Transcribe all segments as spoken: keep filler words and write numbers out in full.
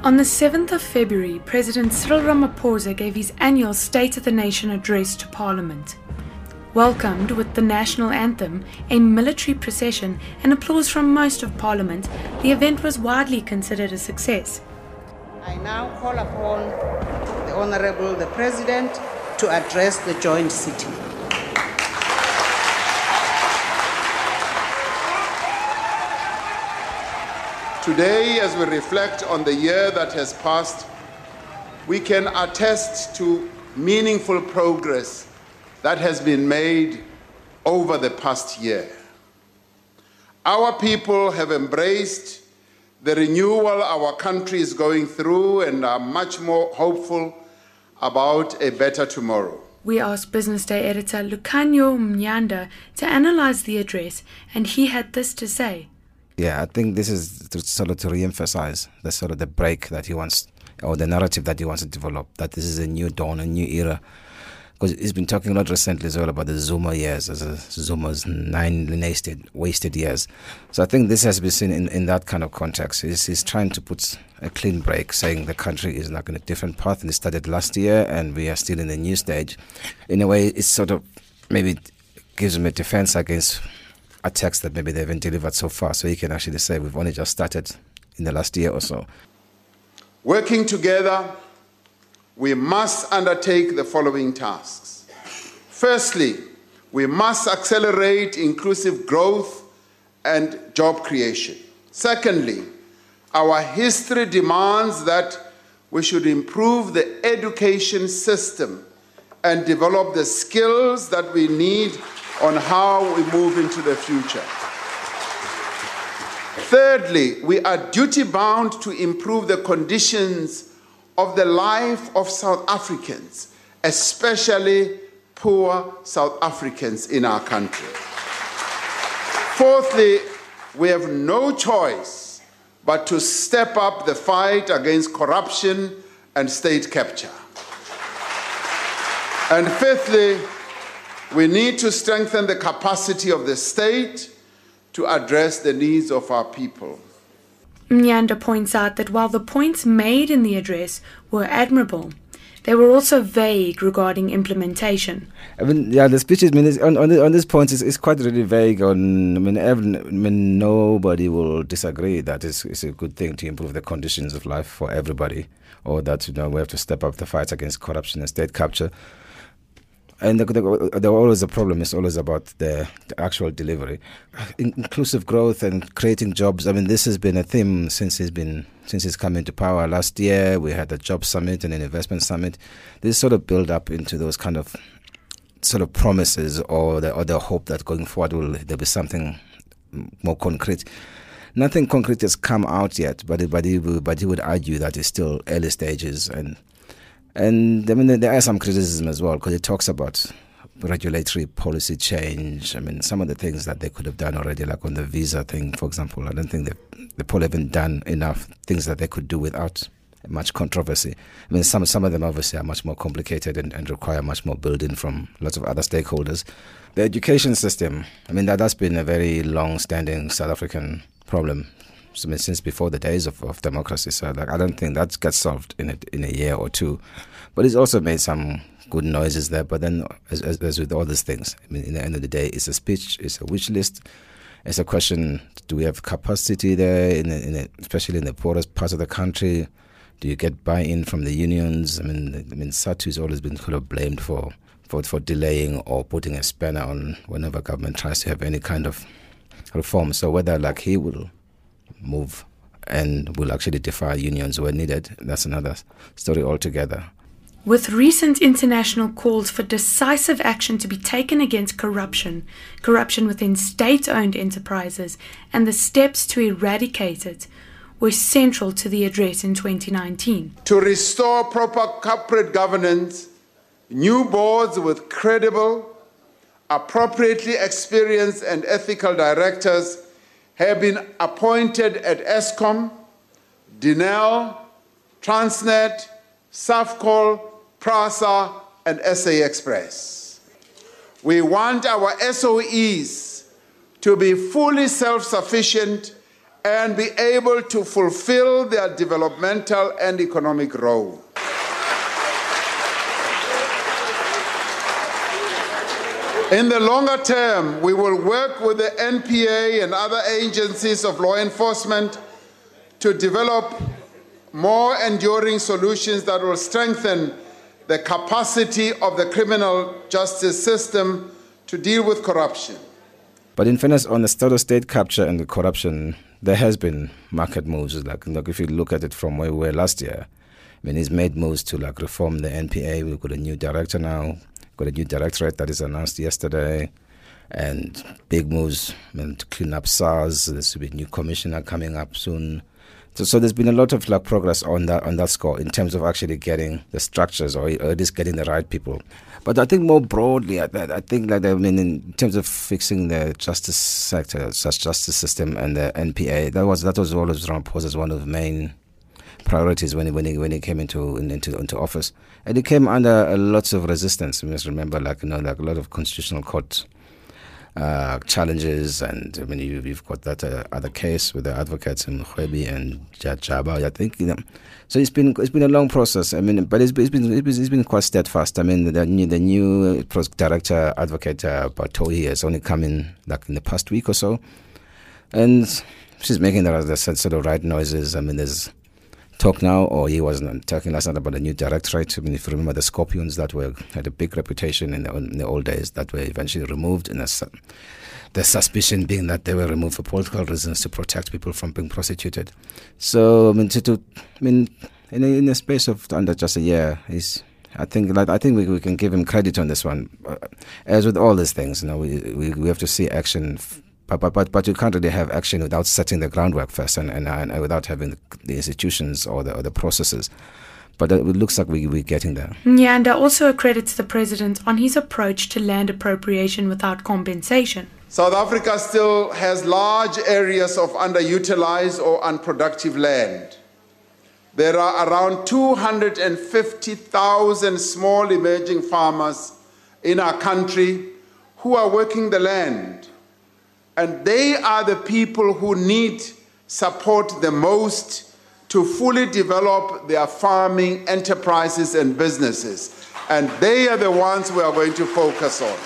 On the seventh of February, President Cyril Ramaphosa gave his annual State of the Nation address to Parliament. Welcomed with the national anthem, a military procession, and applause from most of Parliament, the event was widely considered a success. I now call upon the Honourable the President to address the joint sitting. Today, as we reflect on the year that has passed, we can attest to meaningful progress that has been made over the past year. Our people have embraced the renewal our country is going through and are much more hopeful about a better tomorrow. We asked Business Day editor Lucanio Mnyanda to analyze the address, and he had this to say. Yeah, I think this is to sort of to re-emphasize the sort of the break that he wants, or the narrative that he wants to develop, that this is a new dawn, a new era. Because he's been talking a lot recently as well about the Zuma years, as a Zuma's nine wasted, wasted years. So I think this has been seen in, in that kind of context. He's, he's trying to put a clean break, saying the country is like on a different path, and it started last year, and we are still in a new stage. In a way, it's sort of maybe gives him a defense against attacks that maybe they haven't delivered so far. So he can actually say we've only just started in the last year or so. Working together, we must undertake the following tasks. Firstly, we must accelerate inclusive growth and job creation. Secondly, our history demands that we should improve the education system and develop the skills that we need on how we move into the future. Thirdly, we are duty-bound to improve the conditions of the life of South Africans, especially poor South Africans in our country. Fourthly, we have no choice but to step up the fight against corruption and state capture. And fifthly, we need to strengthen the capacity of the state to address the needs of our people. Mnyanda points out that while the points made in the address were admirable, they were also vague regarding implementation. I mean, yeah, the speech is, I mean, on, on, the, on this point is, is quite really vague. On, I mean, every, I mean, nobody will disagree that it's, it's a good thing to improve the conditions of life for everybody, or that, you know, we have to step up the fight against corruption and state capture. And the, the, the always the problem is always about the, the actual delivery, In, inclusive growth and creating jobs. I mean, this has been a theme since he's been since he's come into power. Last year we had a job summit and an investment summit. This sort of build up into those kind of sort of promises, or the or the hope that going forward will there'll be something more concrete. Nothing concrete has come out yet, but but he but he would argue that it's still early stages. and. And I mean, there are some criticism as well, because it talks about regulatory policy change. I mean, some of the things that they could have done already, like on the visa thing, for example. I don't think they they probably haven't done enough things that they could do without much controversy. I mean, some some of them obviously are much more complicated and, and require much more building from lots of other stakeholders. The education system, I mean, that, that's been a very long-standing South African problem. I mean, since before the days of, of democracy. So like, I don't think that gets solved in a, in a year or two. But it's also made some good noises there. But then, as, as, as with all these things, I mean, in the end of the day, it's a speech, it's a wish list. It's a question, do we have capacity there, in, a, in a, especially in the poorest parts of the country? Do you get buy-in from the unions? I mean, I mean, SADTU has always been kind of blamed for, for, for delaying or putting a spanner on whenever government tries to have any kind of reform. So whether like he will move and will actually defy unions where needed, that's another story altogether. With recent international calls for decisive action to be taken against corruption, corruption within state-owned enterprises, and the steps to eradicate it were central to the address in twenty nineteen. To restore proper corporate governance, new boards with credible, appropriately experienced and ethical directors have been appointed at Eskom, Denel, Transnet, Safcol, PRASA, and S A Express. We want our S O Es to be fully self-sufficient and be able to fulfill their developmental and economic role. In the longer term, we will work with the N P A and other agencies of law enforcement to develop more enduring solutions that will strengthen the capacity of the criminal justice system to deal with corruption. But in fairness, on the state of state capture and the corruption, there has been market moves. Like, like if you look at it from where we were last year, I mean, he's made moves to like reform the N P A. We've got a new director now. Got a new directorate that is announced yesterday, and big moves I mean, to clean up SARS. There's to be a new commissioner coming up soon. So, so there's been a lot of like progress on that on that score in terms of actually getting the structures or, or at least getting the right people. But I think more broadly, I, I think like I mean in terms of fixing the justice sector, such justice system, and the N P A, that was that was always Ramaphosa as one of the main priorities when he, when he when he came into into into office, and he came under uh, lots of resistance. We must remember, like you know, like a lot of constitutional court uh, challenges, and I mean, you, you've got that uh, other case with the advocates in Mkhwebi and Jajaba. I think you know, so it's been it's been a long process. I mean, but it's, it's been it's been, it's been quite steadfast. I mean, the new the new director advocate uh, Batohi has only come in like in the past week or so, and she's making the, the sort of right noises. I mean, there's talk now, or he wasn't talking last night about a new directorate. I mean, if you remember the Scorpions that were had a big reputation in the, in the old days that were eventually removed, and the, the suspicion being that they were removed for political reasons to protect people from being prosecuted. So I mean, to, to I mean, in a, in a space of under just a year, he's. I think like I think we, we can give him credit on this one. As with all these things, you know, we we, we have to see action. F- But, but but but you can't really have action without setting the groundwork first, and, and, and without having the, the institutions or the or the processes. But it looks like we, we're getting there. Nyanda also accredits the president on his approach to land appropriation without compensation. South Africa still has large areas of underutilized or unproductive land. There are around two hundred fifty thousand small emerging farmers in our country who are working the land. And they are the people who need support the most to fully develop their farming enterprises and businesses. And they are the ones we are going to focus on.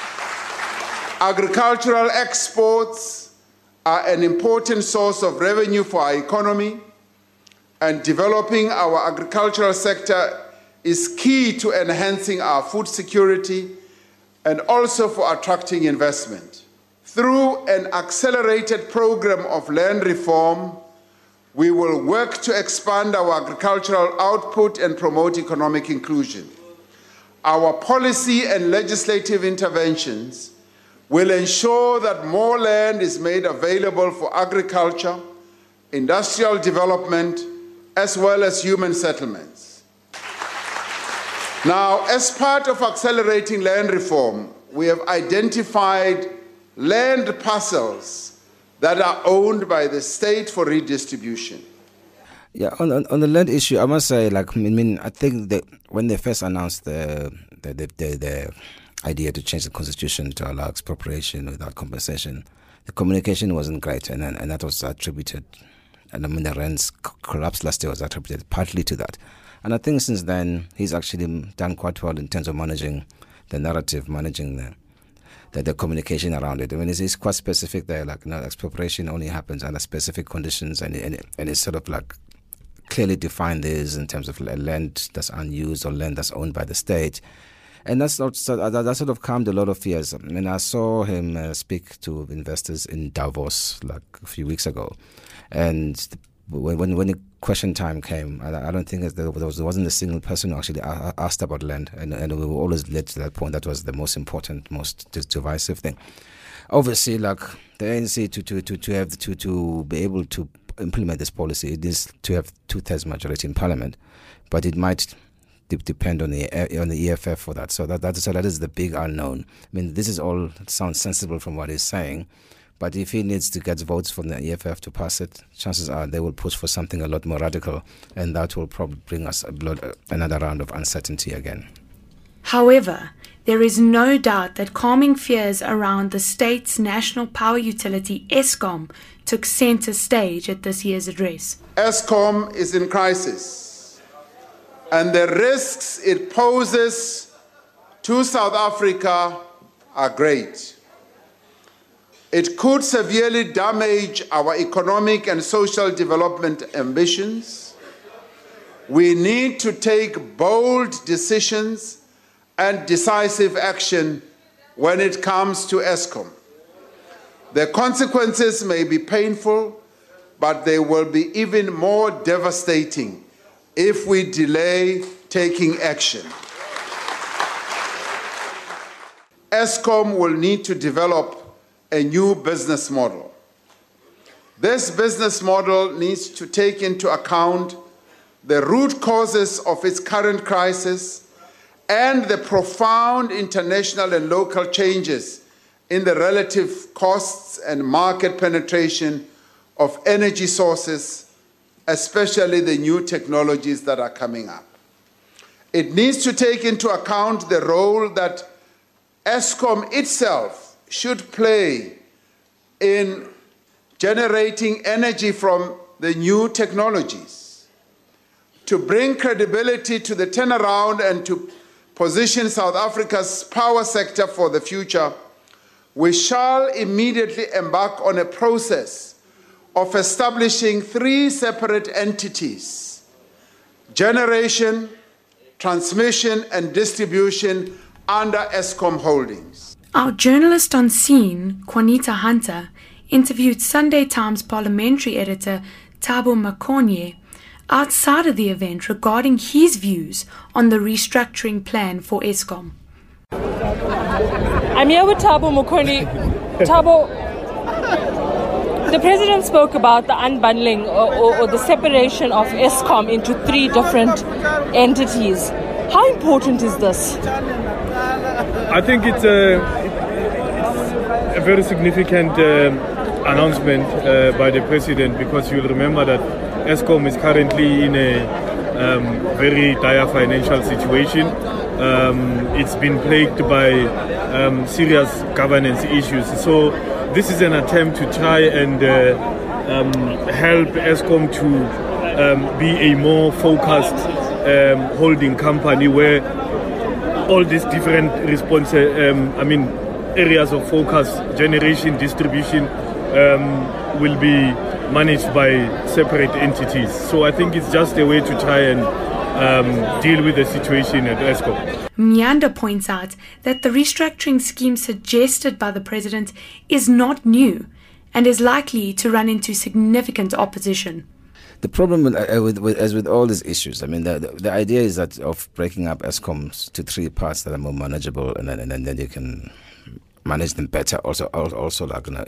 Agricultural exports are an important source of revenue for our economy, and developing our agricultural sector is key to enhancing our food security and also for attracting investment. Through an accelerated program of land reform, we will work to expand our agricultural output and promote economic inclusion. Our policy and legislative interventions will ensure that more land is made available for agriculture, industrial development, as well as human settlements. Now, as part of accelerating land reform, we have identified land parcels that are owned by the state for redistribution. Yeah, on, on on the land issue, I must say, like, I mean, I think that when they first announced the the the, the, the idea to change the constitution to allow expropriation without compensation, the communication wasn't great, and and, and that was attributed, and I mean, the rents collapse last year was attributed partly to that. And I think since then, he's actually done quite well in terms of managing the narrative, managing the The, the communication around it. I mean, it's, it's quite specific there. Like, you know, expropriation only happens under specific conditions, and and, and it's sort of like clearly defined this in terms of land that's unused or land that's owned by the state, and that's not that sort of calmed a lot of fears. I mean, I saw him uh, speak to investors in Davos like a few weeks ago, and when when, when the question time came, I, I don't think there was there wasn't a single person who actually asked about land, and, and we were always led to that point. That was the most important, most divisive thing. Obviously, like the A N C to to to, to have to to be able to implement this policy, it is to have two-thirds majority in Parliament, but it might de- depend on the on the E F F for that. So that that so that is the big unknown. I mean, this is all sounds sensible from what he's saying. But if he needs to get votes from the E F F to pass it, chances are they will push for something a lot more radical, and that will probably bring us a blood, another round of uncertainty again. However, There is no doubt that calming fears around the state's national power utility, Eskom, took center stage at this year's address. Eskom is in crisis, and the risks it poses to South Africa are great. It could severely damage our economic and social development ambitions. We need to take bold decisions and decisive action when it comes to Eskom. The consequences may be painful, but they will be even more devastating if we delay taking action. Eskom will need to develop a new business model. This business model needs to take into account the root causes of its current crisis and the profound international and local changes in the relative costs and market penetration of energy sources, especially the new technologies that are coming up. It needs to take into account the role that Eskom itself should play in generating energy from the new technologies. To bring credibility to the turnaround and to position South Africa's power sector for the future, we shall immediately embark on a process of establishing three separate entities: generation, transmission, and distribution under Eskom Holdings. Our journalist on scene, Juanita Hunter, interviewed Sunday Times parliamentary editor Thabo Makonye outside of the event regarding his views on the restructuring plan for Eskom. I'm here with Thabo Makonye. Thabo, the president spoke about the unbundling or, or, or the separation of Eskom into three different entities. How important is this? I think it's a, it's a very significant um, announcement uh, by the president, because you'll remember that Eskom is currently in a um, very dire financial situation. Um, it's been plagued by um, serious governance issues. So this is an attempt to try and uh, um, help Eskom to um, be a more focused um, holding company where all these different response, um, I mean, areas of focus, generation, distribution, um, will be managed by separate entities. So I think it's just a way to try and um, deal with the situation at Eskom. Mnyanda points out that the restructuring scheme suggested by the president is not new and is likely to run into significant opposition. The problem with, uh, with, with, as with all these issues, I mean, the, the, the idea is that of breaking up Eskom to three parts that are more manageable, and then, and then you can manage them better. Also, also like, you know,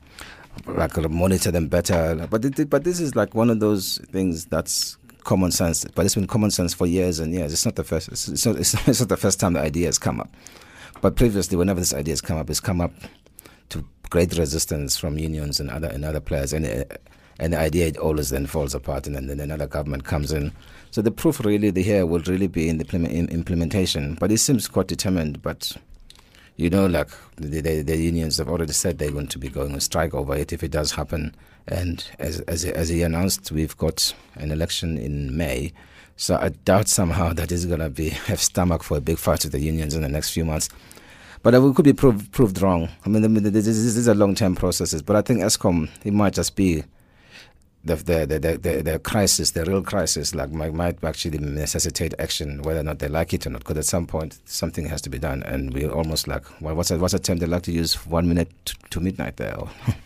like monitor them better. But it, but this is like one of those things that's common sense. But it's been common sense for years and years. It's not the first. It's not, it's not the first time the idea has come up. But previously, whenever this idea has come up, it's come up to great resistance from unions and other and other players. And uh, And the idea, it always then falls apart, and then, then another government comes in. So the proof really the here will really be in the implementation. But it seems quite determined. But, you know, like the, the, the unions have already said they're going to be going on strike over it if it does happen. And as as, as he announced, we've got an election in May. So I doubt somehow that he's going to be have stomach for a big fight with the unions in the next few months. But we could be proved, proved wrong. I mean, these are long-term processes. But I think Eskom, it might just be The, the, the, the, the crisis, the real crisis, like might, might actually necessitate action, whether or not they like it or not, because at some point something has to be done. And we're almost like, well, what's a, what's a term they like to use, one minute to, to midnight there.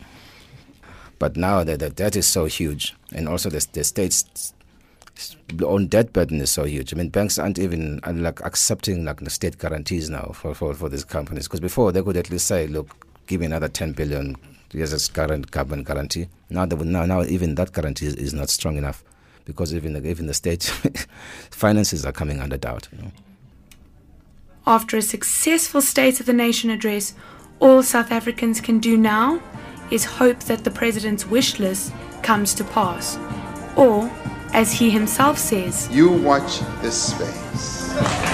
But now the, the debt is so huge, and also the, the state's own debt burden is so huge. I mean, banks aren't even are like accepting like the state guarantees now for, for, for these companies, because before they could at least say, look, give me another ten billion. Yes, it's current government guarantee. Now, the, now, now, even that guarantee is, is not strong enough, because even the, even the state finances are coming under doubt. You know? After a successful State of the Nation address, all South Africans can do now is hope that the president's wish list comes to pass, or, as he himself says, you watch this space.